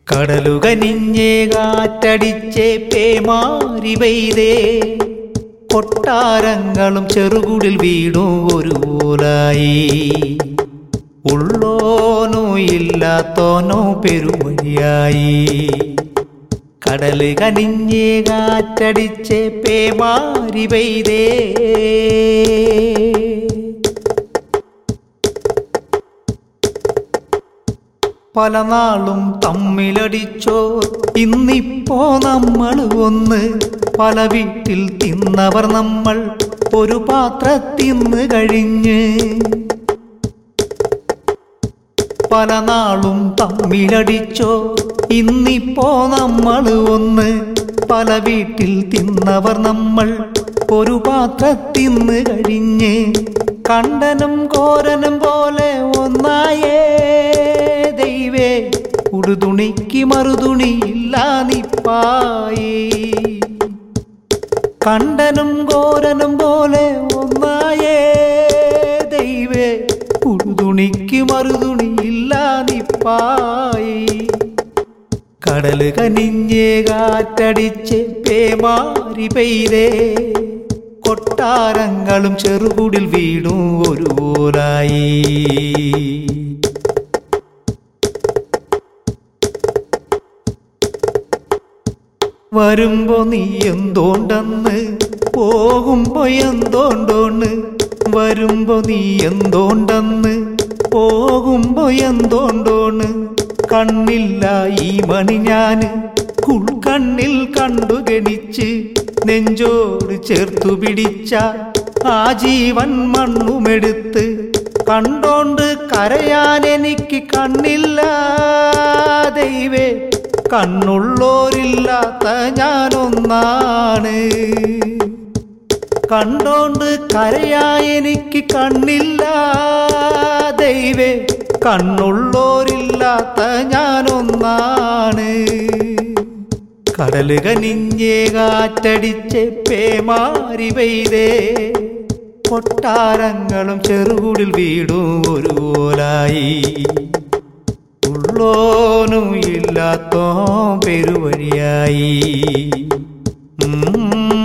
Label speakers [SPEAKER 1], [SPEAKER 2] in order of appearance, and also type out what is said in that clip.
[SPEAKER 1] കടലുകനിഞ്ഞേ കാറ്റടിച്ചേ പേമാരി പെയ്തേ കൊട്ടാരങ്ങളും ചെറുകുടിൽ വീടും ഒരുപോലായി. ഉള്ളോനോ ഇല്ലാത്തോനോ പെരുവഴിയായി. കടല് കനിഞ്ഞേ കാറ്റടിച്ചേ പേമാരി പെയ്തേ. പല നാളും തമ്മിലടിച്ചോ ഇന്നിപ്പോ നമ്മൾ ഒന്ന്. പല വീട്ടിൽ തിന്നവർ നമ്മൾ ഒരു പാത്രത്തിന്ന് കഴിഞ്ഞ്. പല നാളും തമ്മിലടിച്ചോ ഇന്നിപ്പോ നമ്മൾ ഒന്ന്. പല വീട്ടിൽ തിന്നവർ നമ്മൾ ഒരു പാത്രത്തിന്ന് കഴിഞ്ഞ്. കണ്ടനും കോരനും പോലെ ഒന്നായേ ദൈവേ, ഉടുതുണിക്ക് മറുതുണിയില്ല നിപ്പായി. കണ്ടനും കോരനും പോലെ ഒന്നായേ ദൈവേ, ഉടുതുണിക്ക് മറുതുണിയില്ല നിപ്പായി. കടല് കനിഞ്ഞേ കാറ്റടിച്ച് പേമാരി പെയ്തേ കൊട്ടാരങ്ങളും ചെറുകുടിൽ വീടും ഒരുപോലായി. വരുമ്പോ നീ എന്തോണ്ടെന്ന്, പോകുമ്പോ എന്തോണ്ടോണ്. വരുമ്പോ നീ എന്തോണ്ടെന്ന്, പോകുമ്പോ എന്തോണ്ടോണ്. കണ്ണില്ല ഈ മണി ഞാന് ഉൾക്കണ്ണിൽ കണ്ടു ഗണിച്ച്. നെഞ്ചോട് ചേർത്തു പിടിച്ച ആ ജീവൻ മണ്ണുമെടുത്ത്. കണ്ടോണ്ട് കരയാൻ എനിക്ക് കണ്ണില്ല ദൈവേ, കണ്ണുള്ളോരില്ലാത്ത ഞാനൊന്നാണ്. കണ്ടോണ്ട് കരയാൻ എനിക്ക് കണ്ണില്ല ദൈവേ, കണ്ണുള്ളോരില്ലാത്ത ഞാനൊന്നാണ്. കടല് കനിഞ്ഞേ കാറ്റടിച്ച് പേമാരി പെയ്തേ കൊട്ടാരങ്ങളും ചെറുകുടിൽ വീടും ഒരുപോലായി. ഉള്ളോനും ഇല്ലാത്തോ പെരുവഴിയായി.